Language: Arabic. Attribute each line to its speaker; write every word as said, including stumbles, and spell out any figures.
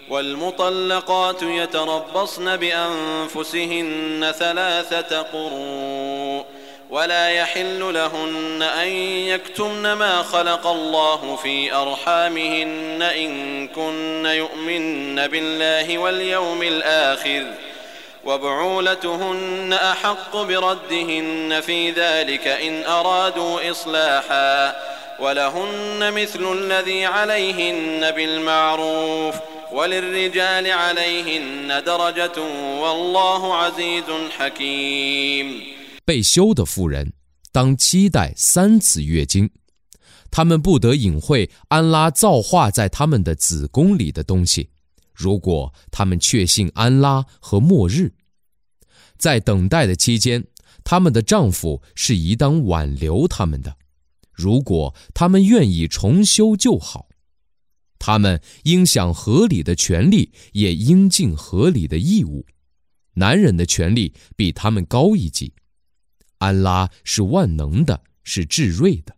Speaker 1: والمطلقات يتربصن بأنفسهن ثلاثة قروء ولا يحل لهن أن يكتمن ما خلق الله في أرحامهن إن كن يؤمن بالله واليوم الآخر وبعولتهن أحق بردهن في ذلك إن أرادوا إصلاحا ولهن مثل الذي عليهن بالمعروف وللرجال عليهن درجة والله عزيز حكيم。
Speaker 2: 被休的妇人当期待三次月经，他们不得隐晦安拉造化在他们的子宫里的东西，如果他们确信安拉和末日。在等待的期间，他们的丈夫是宜当挽留他们的，如果他们愿意重修就好。他们应享合理的权利，也应尽合理的义务。男人的权利比他们高一级。安拉是万能的，是至睿的。